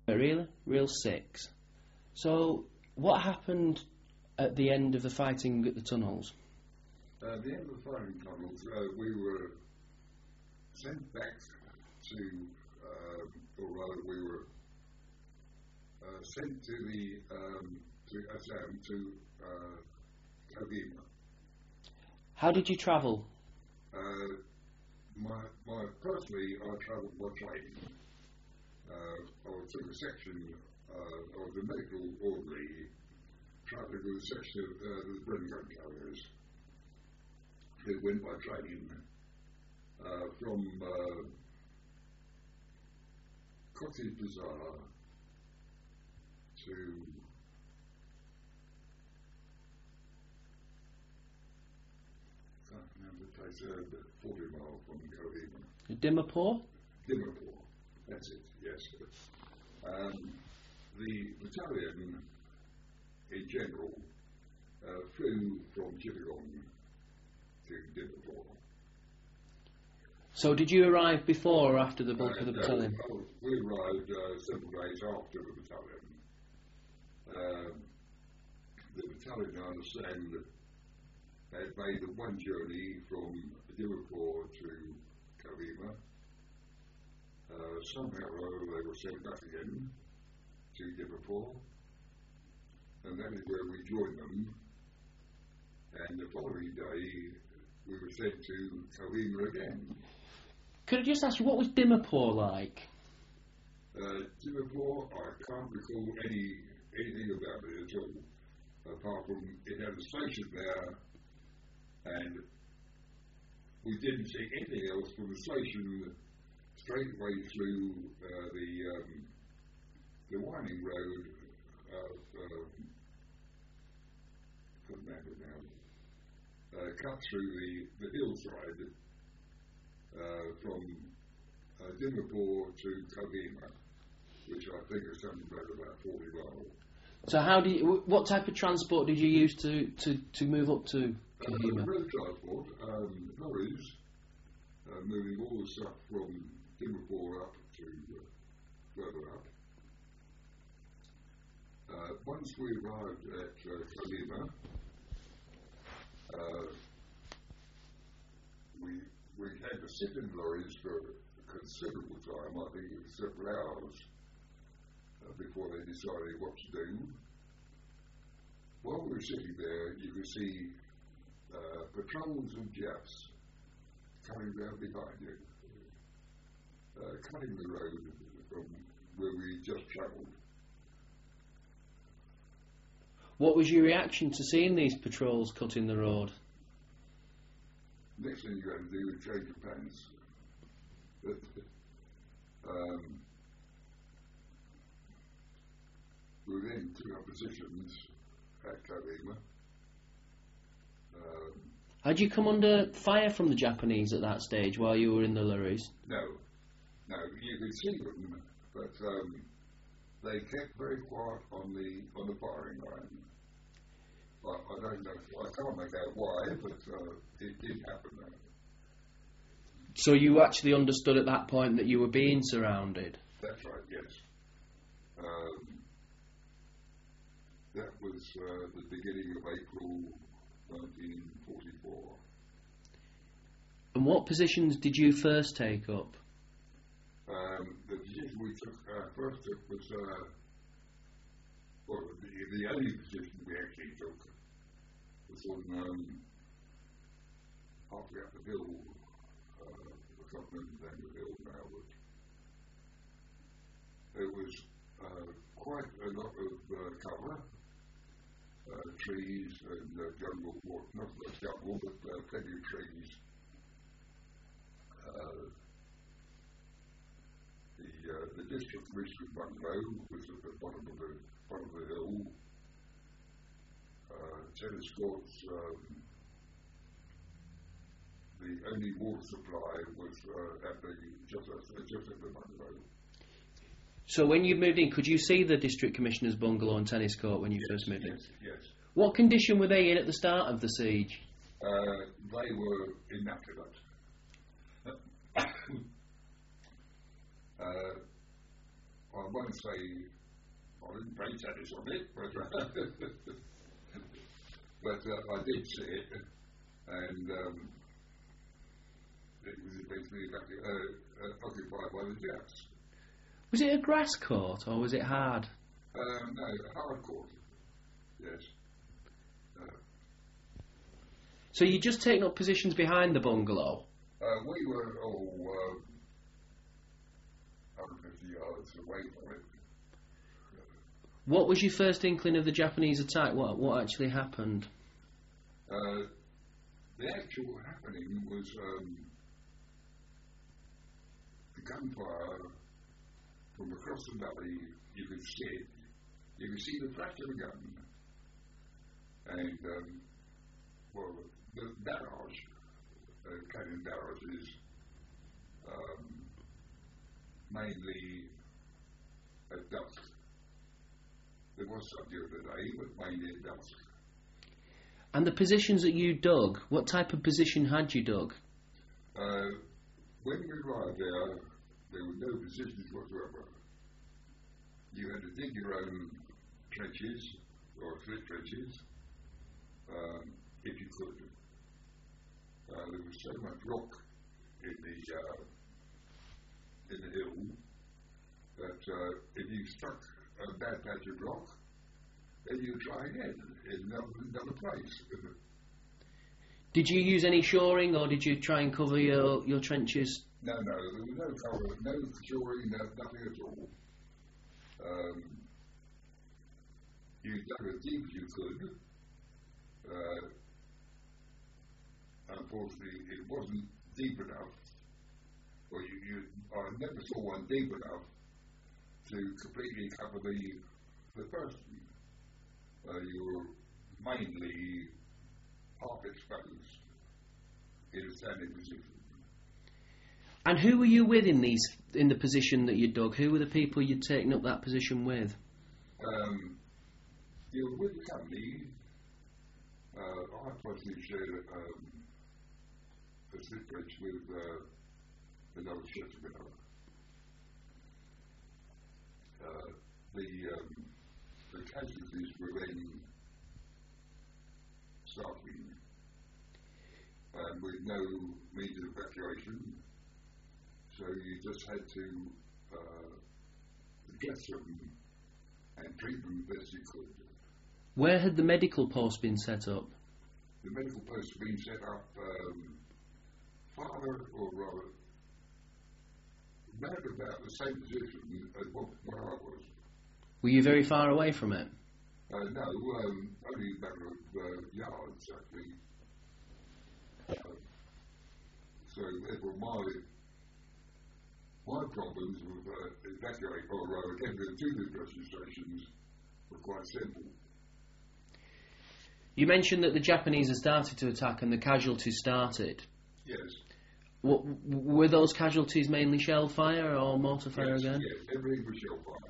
Really? Real six. So, what happened at the end of the fighting at the tunnels? At the end of the fighting tunnels, we were sent back to, or rather, we were sent to Assam, to Kohima. How did you travel? Personally, I travelled by train. I took a section of the medical orderly travelling with a section of the bread gun carriers. It went by train from Cox's Bazar to the place 40 miles from Kohima. Dimapur? Dimapur, that's it, yes. The battalion in general flew from Chittagong to Dimapur. So did you arrive before or after the bulk of the battalion? We arrived several days after the battalion. The battalion, I understand, had made one journey from Dimapur to Kohima. Somehow or other they were sent back again to Dimapur, and that is where we joined them. And the following day we were sent to Kohima again. Could I just ask you, what was Dimapur like? Dimapur, I can't recall anything about it at all, apart from it had a station there, and we didn't see anything else from the station straight away through the winding road cut through the hillside from Dimapur to Kohima, which I think is something about 40 miles. So what type of transport did you use to move up to Kohima? Road transport, lorries, moving all the stuff from Dimapur up to further up. Once we arrived at Kohima, we had to sit in lorries for a considerable time, I think it was several hours, before they decided what to do. While we were sitting there, you could see patrols of Japs coming round behind you, cutting the road from where we just travelled. What was your reaction to seeing these patrols cutting the road? Next thing you had to do was change your pants. We then took our positions at Kohima. Had you come under fire from the Japanese at that stage while you were in the lorries? No, you could see them, but they kept very quiet on the firing line. I don't know, I can't make out why, but it did happen there. So you actually understood at that point that you were being surrounded? That's right, yes. That was the beginning of April 1944. And what positions did you first take up? The position we took first was the only position we actually took was on halfway up the hill. I can't remember the name of the hill now, but it was quite a lot of cover, trees and jungle, not much jungle, but plenty of trees. The district commissioner's bungalow was at the bottom of the hill. Tennis courts, the only water supply was just at the bungalow. So when you moved in, could you see the district commissioner's bungalow and tennis court when you first moved in? Yes. What condition were they in at the start of the siege? They were immaculate. I won't say I didn't pay tennis on it, but I did see it, and it was eventually occupied by the Jets. Was it a grass court or was it hard? No, hard court. Yes. So you just taken up positions behind the bungalow? We were all 150 yards away from it. What was your first inkling of the Japanese attack? What actually happened? The actual happening was the gunfire from across the valley. You could see it. You could see the flash of a gun. And, the barrage, cannon barrage is mainly at dusk. There was some during the day, but mainly at dusk. And the positions that you dug, what type of position had you dug? When we arrived there were no positions whatsoever. You had to dig your own trenches, or slit trenches, if you could. There was so much rock in the hill that if you struck a bad patch of rock, then you try again in another place. Did you use any shoring, or did you try and cover your trenches? No, there was no cover, no shoring, nothing at all. You dug as deep as you could. Unfortunately, it wasn't deep enough, or I never saw one deep enough to completely cover the person. You were mainly half exposed in a standing position. And who were you with in the position that you dug? Who were the people you'd taken up that position with? You were with the company. I personally shared a slit trench with another gentleman. The casualties were then starting, with no means of evacuation, so you just had to get them and treat them best you could. Where had the medical post been set up? The medical post had been set up farther, or rather, round about the same position as what I was. Were you very far away from it? No, only a matter of yards, actually. So therefore my problems with evacuating, or getting to the rescue stations were quite simple. You mentioned that the Japanese had started to attack and the casualties started. Yes. Were those casualties mainly shell fire or mortar fire again? Yes, everything was shell fire.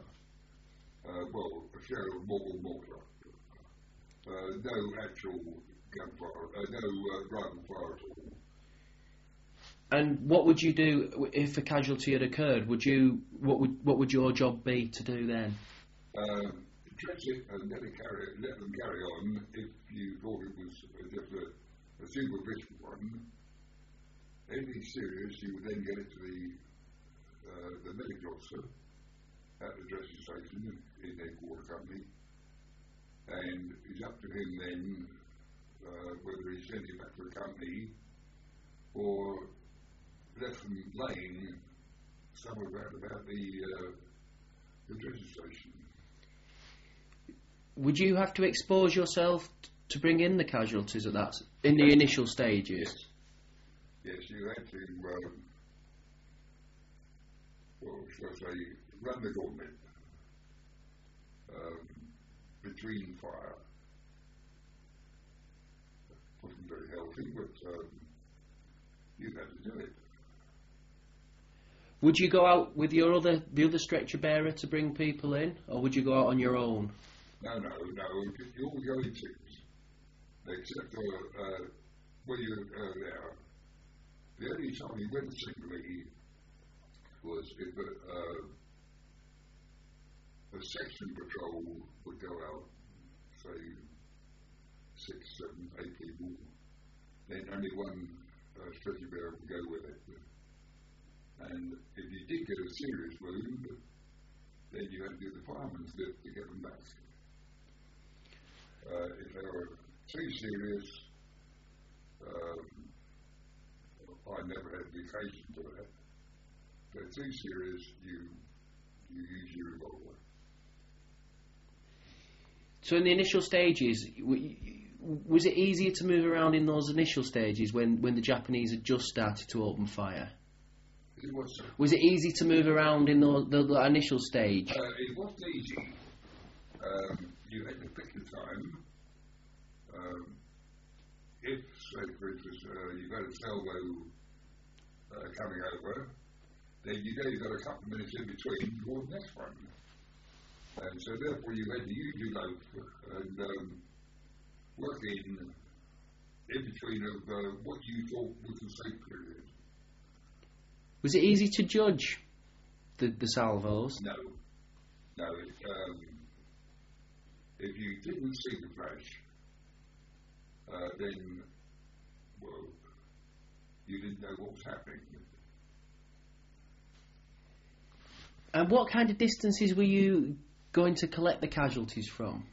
Shell mortar. No actual gunfire, no rifle fire at all. And what would you do if a casualty had occurred? What would your job be to do then? Address it and let them carry on if you thought it was just a superficial one. Anything serious, you would then get it to the medical officer at the dressing station in their quarter company, and it's up to him then whether he sends it back to the company or left them laying somewhere around about the dressing station. Would you have to expose yourself to bring in the casualties in the initial stages? Yes, you had to, shall I say, run the gauntlet between fire. Wasn't very healthy, but you had to do it. Would you go out with the other stretcher bearer to bring people in, or would you go out on your own? No. You all go in teams, except when you're there. The only time you went singly was if a section patrol would go out, say 6, 7, 8 people. Then only one stretcher bearer would go with it. And if you did get a serious wound, then you had to do the fireman's lift to get them back. If they were too serious, I never had the occasion for that. If they're too serious, you use your revolver. So in the initial stages, was it easier to move around in those initial stages when the Japanese had just started to open fire? It was. Was it easy to move around in the initial stage? It wasn't easy. You had to pick the time. If, say, for instance, you got a salvo coming over, then you know you've got a couple of minutes in between before the next one. And so therefore you had to use your loaf and work in between of what you thought was a safe period. Was it easy to judge the salvos? No. If you didn't see the flash, then, well, you didn't know what was happening. And what kind of distances were you going to collect the casualties from?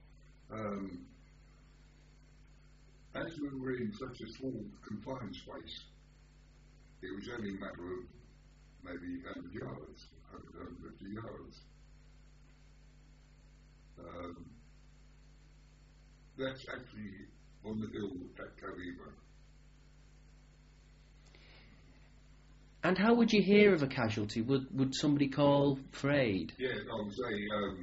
As we were in such a small confined space, it was only a matter of maybe 100 yards, 150 yards. That's actually on the hill at Kohima. And how would you hear of a casualty? Would somebody call for aid? Yeah, I would say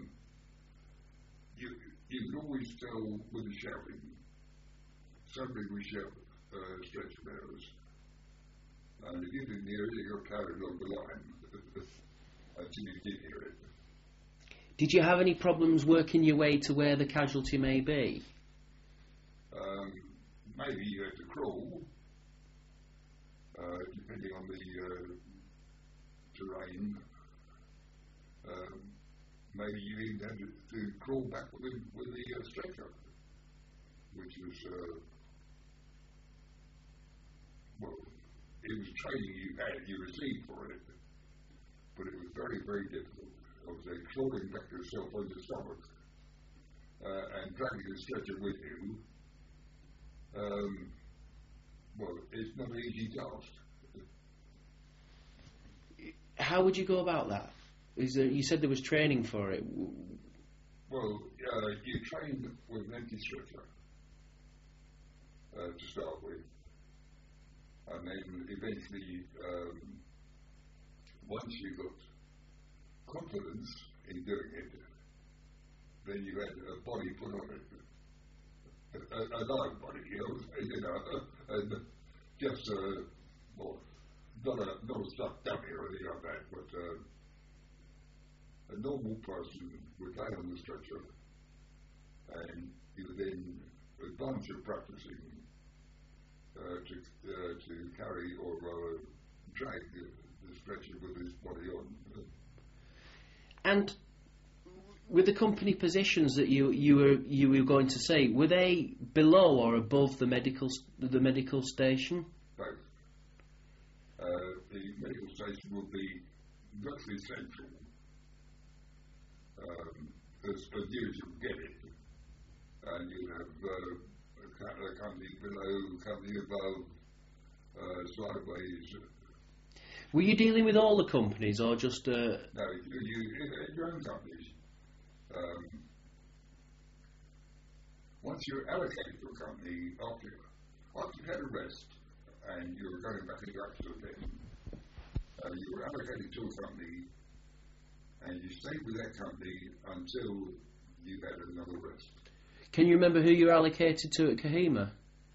you can always tell with the shouting. Somebody would shout stretcher bearers. And if you didn't hear it, you got carried along the line until you did hear it. Did you have any problems working your way to where the casualty may be? Maybe you had to crawl, depending on the terrain. Maybe you even had to crawl back with the stretcher, which was, well, it was training you received for it, but it was very, very difficult. I was crawling back yourself on your stomach and dragging the stretcher with you. Well, it's not an easy task. How would you go about that? You said there was training for it. Well, you train with an empty stretcher to start with, and then eventually, once you got confidence in doing it, then you had a body put on it. A live body, and just well, not a stuffed dummy or anything like that, but a normal person would lay on the stretcher, and you would then advance your practicing to carry or drag the stretcher with his body on. And with the company positions that you were going to say, were they below or above the medical station? Both. The medical station would be virtually central, as near as you could get it, and you have a company below, company above, sideways. Were you dealing with all the companies or just? No, your own companies. Once you're allocated to a company, after you had a rest and you were going back into action again, you were allocated to a company and you stayed with that company until you had another rest. Can you remember who you were allocated to at Kohima?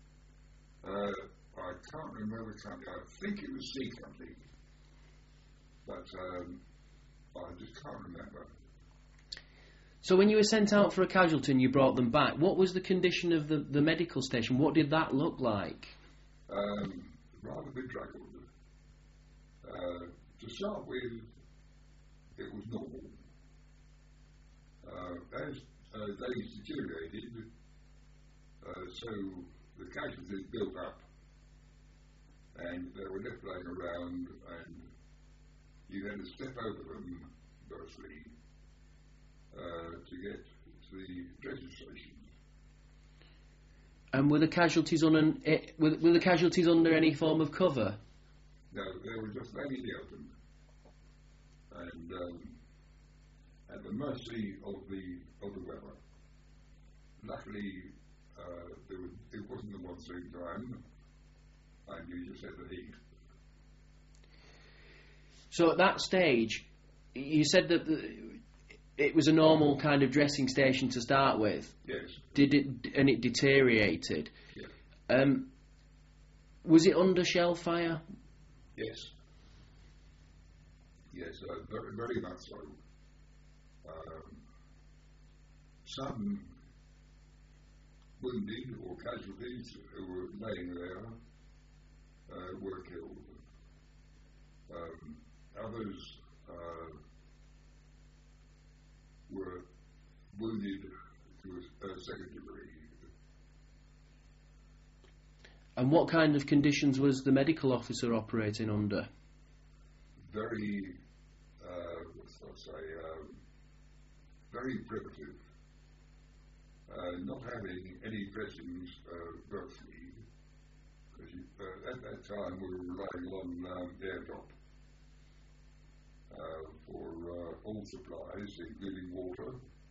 I can't remember the company. I think it was C Company, but I just can't remember. So when you were sent out for a casualty and you brought them back, what was the condition of the medical station? What did that look like? Rather bedraggled. To start with, it was normal. as days deteriorated, so the casualties built up, and they were left laying around, and you had to step over them, firstly, to get to the dressing station. And were the casualties were the casualties under any form of cover? No, they were just laying in the open, and at the mercy of the weather. Luckily, it wasn't the monsoon time, and you just had the heat. So at that stage, you said that it was a normal kind of dressing station to start with. Yes. And it deteriorated. Yeah. Was it under shell fire? Yes. Yes, very, very much so. Some wounded or casualties who were laying there were killed. Others were wounded to a second degree. And what kind of conditions was the medical officer operating under? Very, very primitive. Not having any dressings virtually, because at that time we were relying on airdrop for all supplies, including water,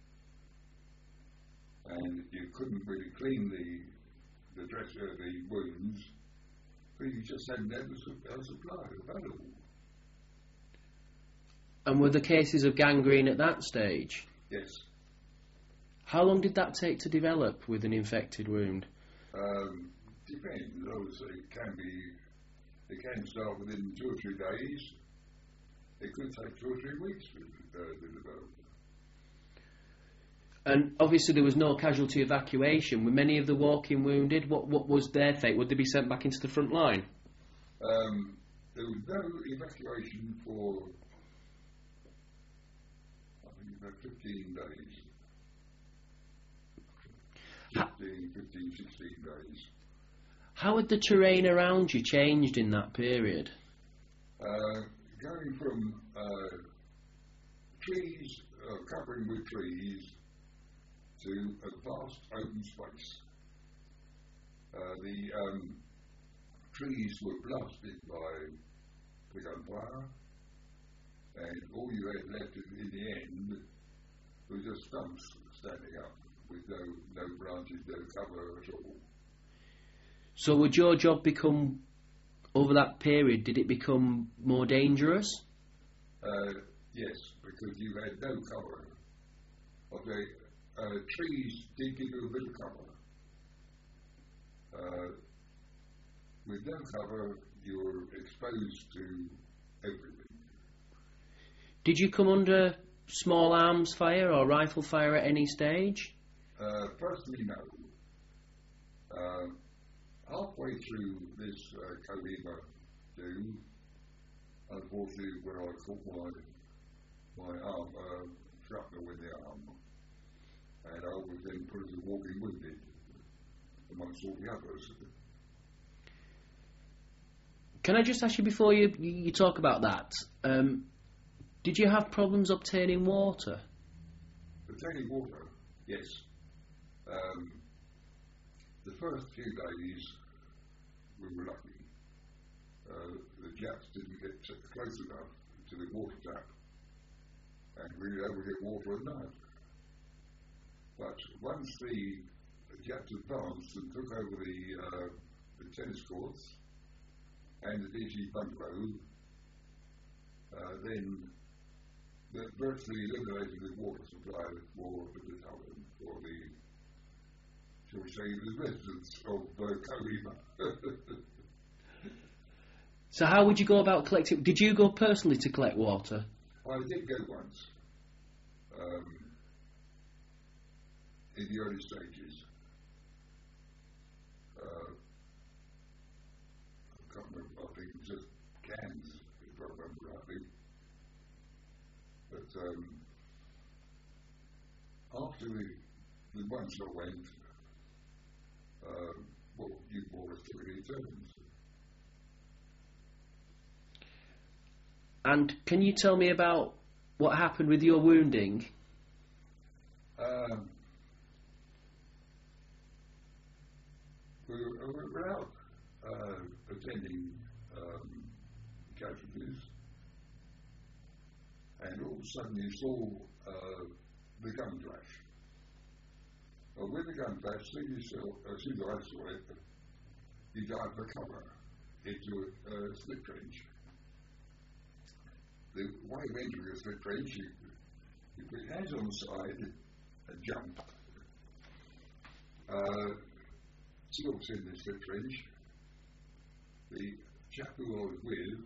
and you couldn't really clean the wounds, but you just hadn't had the supply available. And were the cases of gangrene at that stage? Yes. How long did that take to develop with an infected wound? Depends. Obviously, it can start within 2 or 3 days. It could take 2 or 3 weeks to develop. And obviously there was no casualty evacuation. Were many of the walking wounded? What was their fate? Would they be sent back into the front line? There was no evacuation for, I think, about 15 days. 15, 16 days. How had the terrain around you changed in that period? Going from trees, covering with trees, to a vast open space. The trees were blasted by the gunfire, and all you had left in the end was just stumps standing up with no branches, no cover at all. So would your job become, over that period, did it become more dangerous? Yes, because you had no cover. Okay, trees did give you a bit of cover. With no cover, you're exposed to everything. Did you come under small arms fire or rifle fire at any stage? Personally, no. Halfway through this Kohima do, unfortunately, where I caught my arm, shrapnel in the arm, and I was then put as a walking wounded amongst all the others. Can I just ask you, before you talk about that, did you have problems obtaining water? Obtaining water, yes. The first few days we were lucky. The Japs didn't get close enough to the water tap, and we were able to get water at night. But once the Japs advanced and took over the tennis courts and the DG bungalow, then that virtually eliminated the water supply for the battalion, for the, shall we say, the residents of Kohima. So how would you go about collecting? Did you go personally to collect water? I did go once, in the early stages. I can't remember, I think it was just cans, if I remember rightly. But after the ones that went, well, you more or less took it in turns. And can you tell me about what happened with your wounding? We were out attending casualties, and all of a sudden you saw the gun flash. Well, with the gun flash, as soon as I saw it, you dived for cover into a slip trench. The way of entering a slip trench, you put your hands on the side and jump. Silks in the slip trench. The chap who I was with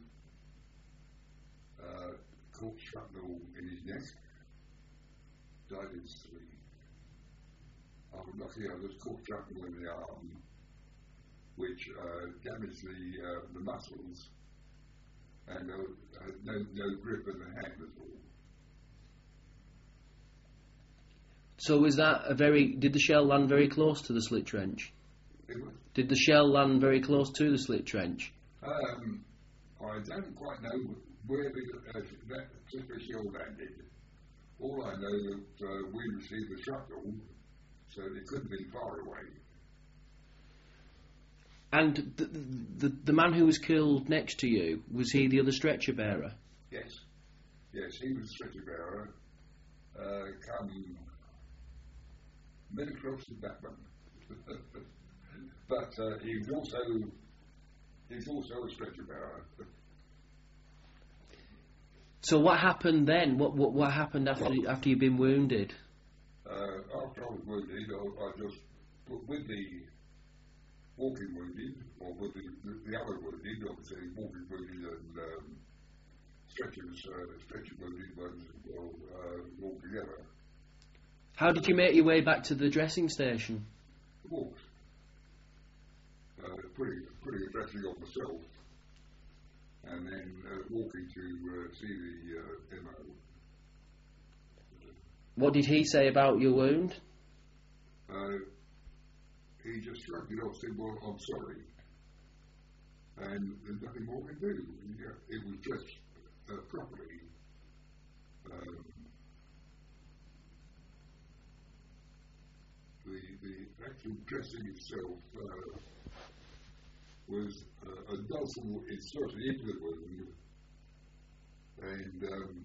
caught shrapnel in his neck, died instantly. I was lucky I was caught shrapnel in the arm, which damaged the muscles, and no grip in the hand at all. So was that did the shell land very close to the slit trench? Did the shell land very close to the slit trench? I don't quite know where that particular shell landed. All I know that we received the shrapnel, so it couldn't be far away. And the man who was killed next to you, was he the other stretcher bearer? Yes, he was the stretcher bearer. Come mid-across the Batman. But he was also a stretcher bearer. So what happened then? What happened after you'd been wounded? After I was wounded, I just put with the walking wounded, or with the other wounded, obviously walking wounded and stretcher wounded ones all together. How did you make your way back to the dressing station? Walked. Putting a dressing on myself, and then walking to see the MO. What did he say about your wound? He just shrugged it off, said, "Well, I'm sorry," and there's nothing more we can do. It was dressed properly. The actual dressing itself was a nozzle inserted into the wound, and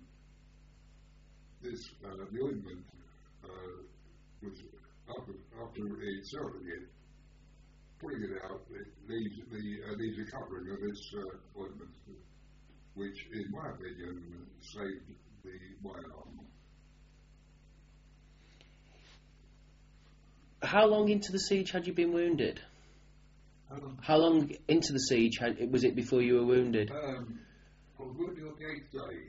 the ointment was after inserting it, putting it out, it leaves a covering of this ointment, which, in my opinion, saved my arm. How long into the siege had you been wounded? How long into the siege was it before you were wounded? I was wounded on the 8th day.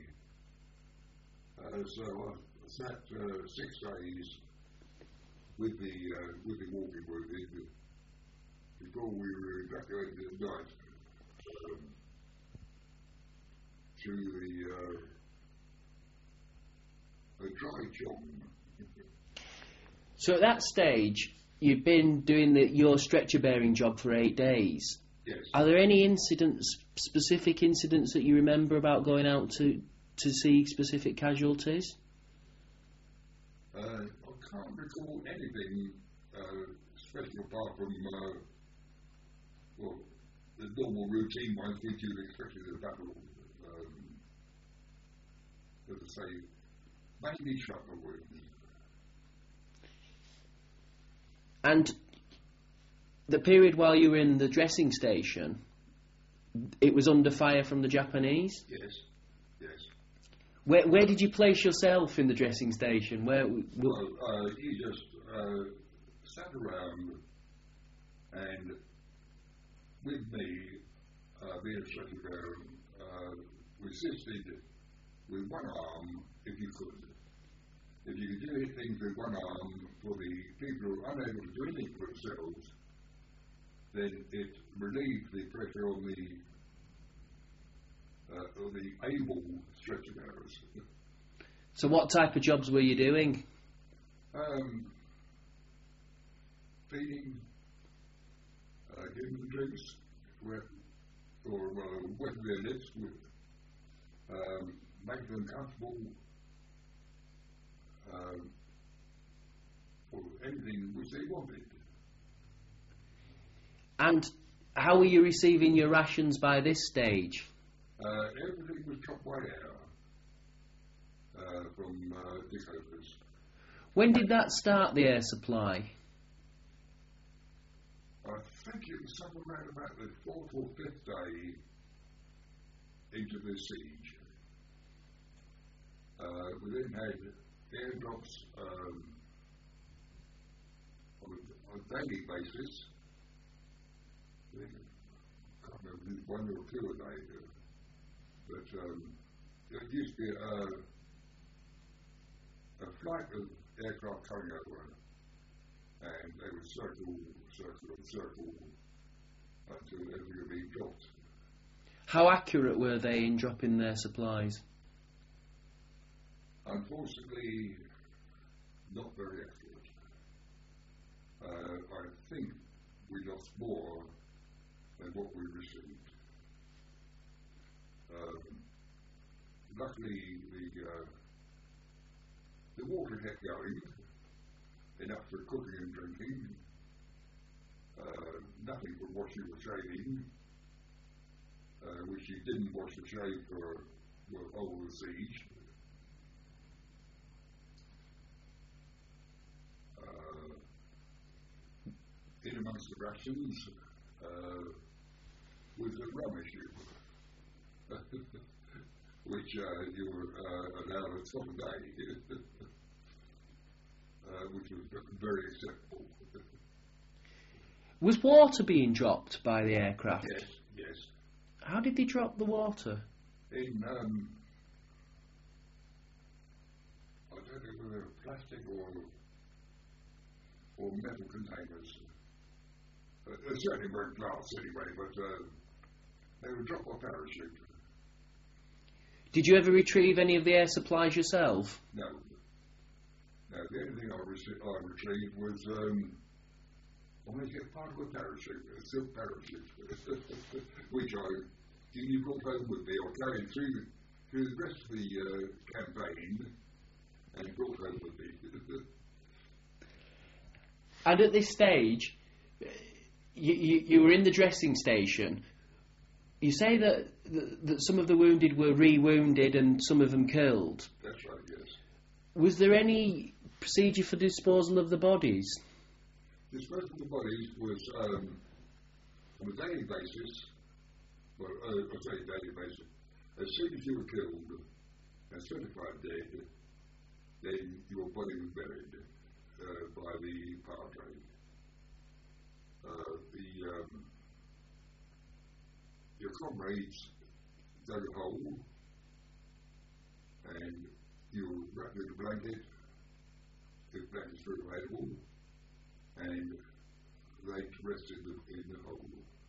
So I sat 6 days with the walking wounded before we were evacuated at night to the dry chong. So at that stage, you'd been doing your stretcher bearing job for 8 days. Yes. Are there any specific incidents that you remember about going out to see specific casualties? I can't recall anything special apart from the normal routine ones which you'd expect in a battle. As I say, mainly shrapnel wounds. And the period while you were in the dressing station, it was under fire from the Japanese? Yes. Where did you place yourself in the dressing station? You just sat around, and with me, being a stretcher bearer, we assisted with one arm if you could. If you could do things with one arm for the people who are unable to do anything for themselves, then it relieved the pressure on the able stretcher bearers. So what type of jobs were you doing? Feeding, giving them drinks, wetting their lips, making them comfortable, or anything which they wanted. And how were you receiving your rations by this stage? Everything was chopped by hour from Dick Hopers. When did that start, the air supply? I think it was somewhere around about the 4th or 5th day into the siege. We then had airdrops on a daily basis. I can't remember, 1 or 2 a day. But there used to be a flight of aircraft coming over, and they would circle until everything would be dropped. How accurate were they in dropping their supplies? Unfortunately, not very accurate. I think we lost more than what we received. Luckily, the water kept going, enough for cooking and drinking, nothing for washing or shaving, which he didn't wash or shave for the whole of the siege. In amongst the rations was a rum issue, which you were allowed a top a day, which was very acceptable. Was water being dropped by the aircraft? Yes, yes. How did they drop the water? In, I don't know whether plastic or metal containers. They certainly weren't glass anyway, but they would drop off parachute. Did you ever retrieve any of the air supplies yourself? No. No, the only thing I retrieved was only get part of a parachute, a silk parachute, which you brought home with me. I carried through the rest of the campaign and brought home with me. And at this stage, you were in the dressing station. You say that some of the wounded were re-wounded and some of them killed. That's right, yes. Was there any procedure for disposal of the bodies? Disposal of the bodies was on a daily basis. Well, I say daily basis. As soon as you were killed and certified dead, then your body was buried by the padre. Your comrades dug a hole and you wrapped in a blanket, if blankets were available, and laid to rest in the hole.